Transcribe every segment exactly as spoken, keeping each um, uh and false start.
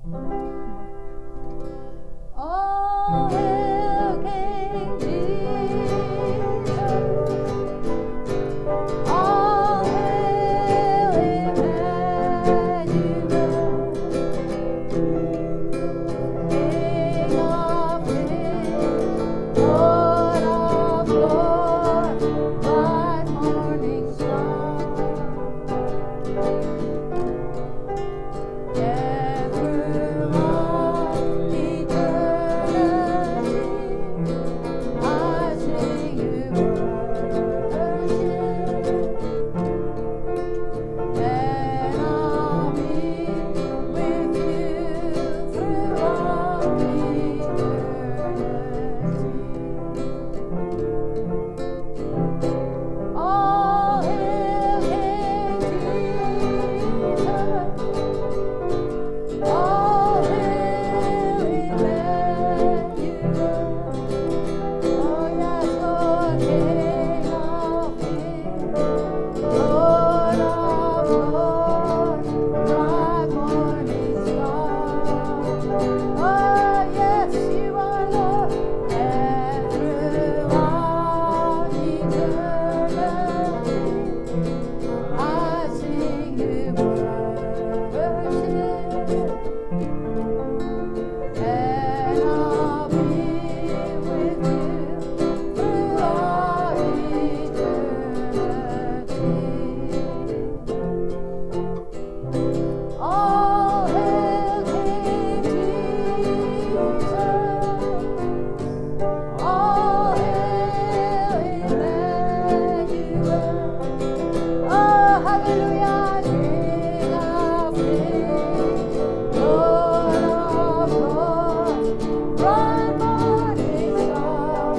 All hail King Jesus. All hail Emmanuel. King of kings, Lord of lords, bright morning star. Yeah, through all eternity, I sing you worship, and I'll be with you through all eternity. All hail King Jesus. All hail Emmanuel. Oh yes, Lord, King of kings, Lord of lords, bright morning star. Oh yes, you are Lord, and through all eternity, I sing you worship, and I'll be with you through all eternity. All hail King Jesus. All hail Emmanuel. Oh, hallelujah, King of kings, Lord of lords, bright morning star.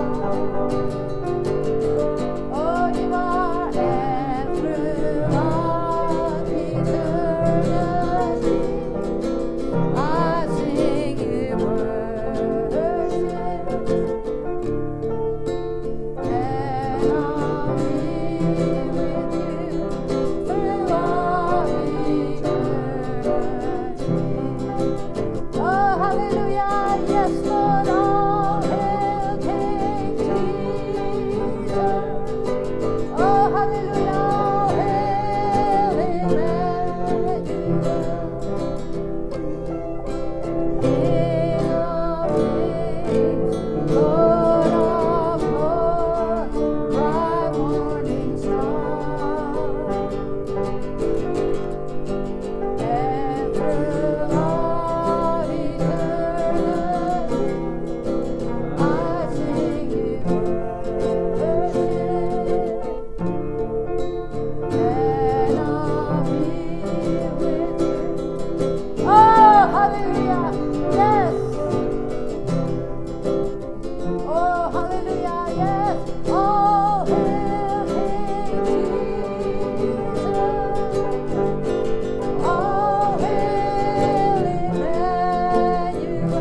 Oh, you are, and through all eternity, I sing you worship, and I'll be with you through all eternity. Oh, hallelujah, yes, Lord, all hail King Jesus. Oh, hallelujah, all hail Emmanuel. King of kings, Lord of lords, bright morning star. And through all eternity, I sing you worship, and I'll be with you. Oh, hallelujah, yes. Oh, hallelujah, yes. All hail King Jesus. All hail Emmanuel.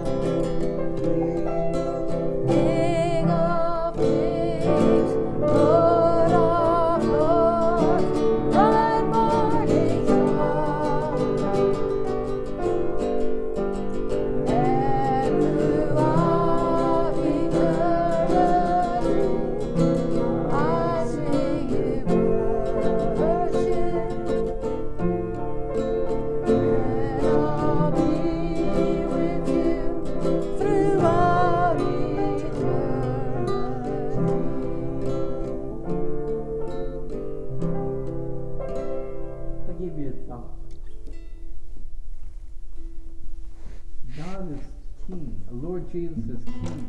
King of kings, Lord of lords, bright morning star. And through all eternity, I sing you worship, and I'll be with you through all eternity. I'll give you a thought. God is King. The Lord Jesus is King.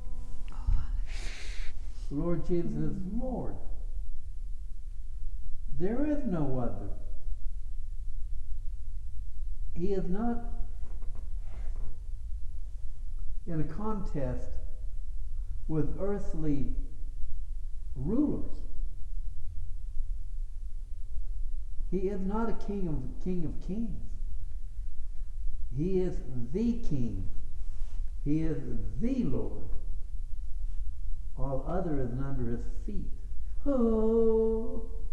The Lord Jesus is Lord. There is no other. He is not in a contest with earthly rulers. He is not a king of king of kings. He is the King. He is the Lord. All other is under his feet. Oh,